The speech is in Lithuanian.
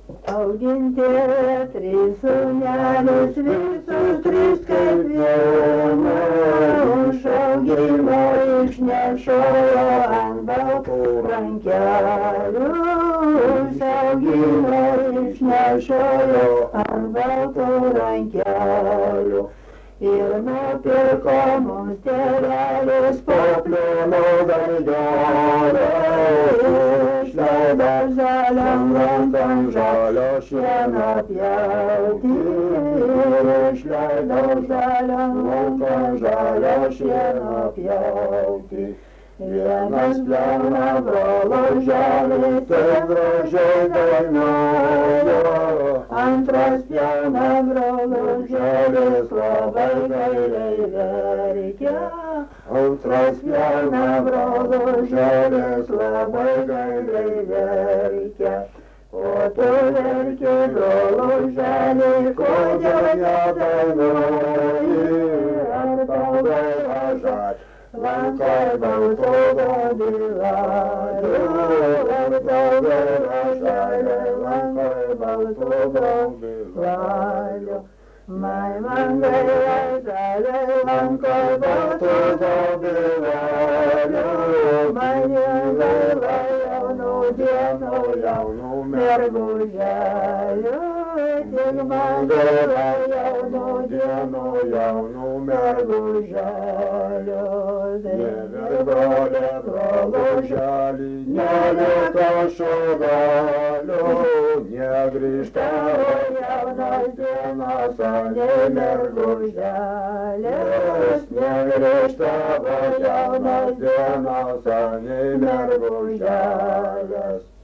Auginti trys sūnelius, visus tris kaip vieną, užaugino išnešojo ant baltų rankelių, užaugino išnešojo ant baltų rankelių. Ir nupirko mums tėvelis po plieno galdelę, išleido žaliam rankom žalio šieno pjauti, išleido žaliam rankom žalio šieno pjauti. Vienas pjauna brolo žalį, taip gražiai dainuoja, antras pjauna brolo žalės, labai gailiai verkia, antras pjauna brolo žalės, labai gailiai verkia. O tu verki brolo žalį, kodėl nedainuoji, ar tau gaila žalį? Lankai baltogo bilalių, ar tau gaila žalė, lankai baltogo bilalių. Man gaila žalė, lankai baltogo bilalių, man gaila jaunų dienų, jaunų merguželių. Tik man gaila jaunų dienų, jaunų merguželių. Neverbolė brolo žalį, nelieka šogalių, negrįžta jaunos dienos, o ne merguželės, negrįžta jaunos dienos, o ne merguželės.